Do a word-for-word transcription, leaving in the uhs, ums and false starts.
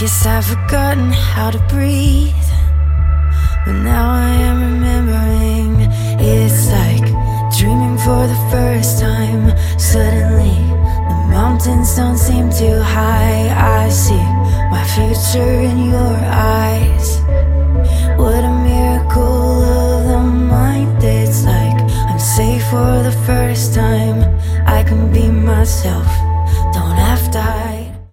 Guess I've forgotten how to breathe, but now I am remembering. It's like dreaming for the first time. Suddenly the mountains don't seem too high. I see my future in your eyes. What a miracle of the mind. It's like I'm safe for the first time. I can be myself, don't have to hide.